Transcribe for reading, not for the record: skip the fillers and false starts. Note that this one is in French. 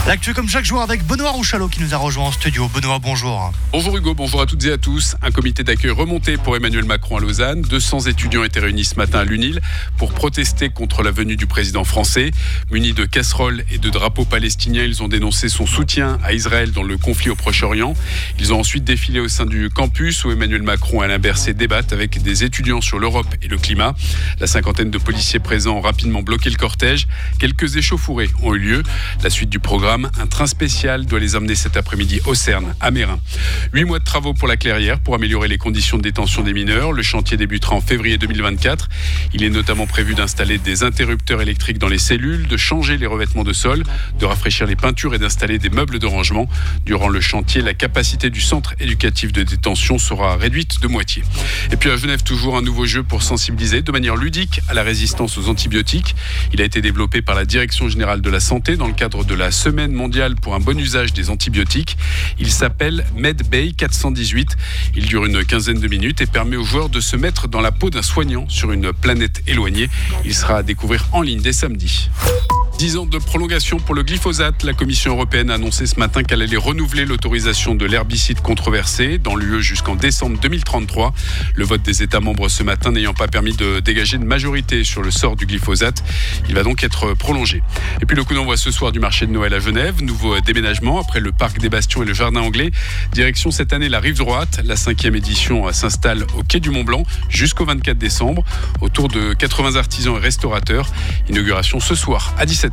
L'actu comme chaque jour avec Benoît Rouchalot qui nous a rejoint en studio. Benoît, bonjour. Bonjour Hugo, bonjour à toutes et à tous. Un comité d'accueil remonté pour Emmanuel Macron à Lausanne. 200 étudiants étaient réunis ce matin à l'UNIL pour protester contre la venue du président français. Munis de casseroles et de drapeaux palestiniens, ils ont dénoncé son soutien à Israël dans le conflit au Proche-Orient. Ils ont ensuite défilé au sein du campus où Emmanuel Macron et Alain Berset débattent avec des étudiants sur l'Europe et le climat. La cinquantaine de policiers présents ont rapidement bloqué le cortège. Quelques échauffourées ont eu lieu. La suite du programme, un train spécial doit les emmener cet après-midi au Cerne, à Mérin. 8 mois de travaux pour la Clairière pour améliorer les conditions de détention des mineurs. Le chantier débutera en février 2024. Il est notamment prévu d'installer des interrupteurs électriques dans les cellules, de changer les revêtements de sol, de rafraîchir les peintures et d'installer des meubles de rangement. Durant le chantier, la capacité du centre éducatif de détention sera réduite de moitié. Et puis à Genève, toujours un nouveau jeu pour sensibiliser de manière ludique à la résistance aux antibiotiques. Il a été développé par la Direction générale de la santé dans le cadre de la Semaine mondiale pour un bon usage des antibiotiques. Il s'appelle MedBay 418. Il dure une quinzaine de minutes et permet aux joueurs de se mettre dans la peau d'un soignant sur une planète éloignée. Il sera à découvrir en ligne dès samedi. 10 ans de prolongation pour le glyphosate. La Commission européenne a annoncé ce matin qu'elle allait renouveler l'autorisation de l'herbicide controversé dans l'UE jusqu'en décembre 2033. Le vote des États membres ce matin n'ayant pas permis de dégager une majorité sur le sort du glyphosate. Il va donc être prolongé. Et puis le coup d'envoi ce soir du marché de Noël à Genève. Nouveau déménagement après le parc des Bastions et le jardin anglais. Direction cette année la rive droite. La 5e édition s'installe au quai du Mont-Blanc jusqu'au 24 décembre. Autour de 80 artisans et restaurateurs. Inauguration ce soir à 17h.